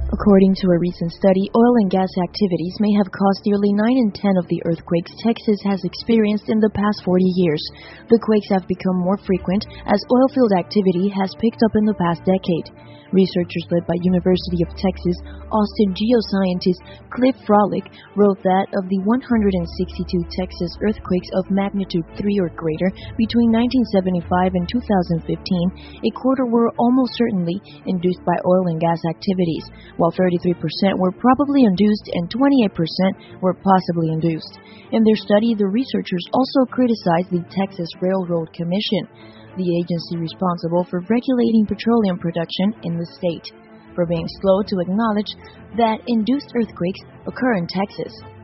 According to a recent study, oil and gas activities may have caused nearly 9 in 10 of the earthquakes Texas has experienced in the past 40 years. The quakes have become more frequent as oil-field activity has picked up in the past decade. Researchers led by University of Texas Austin geoscientist Cliff Frolick wrote that of the 162 Texas earthquakes of magnitude 3 or greater between 1975 and 2015, a quarter were almost certainly induced by oil and gas activities, while 33% were probably induced and 28% were possibly induced. In their study, the researchers also criticized the Texas Railroad Commission, the agency responsible for regulating petroleum production in the state, for being slow to acknowledge that induced earthquakes occur in Texas.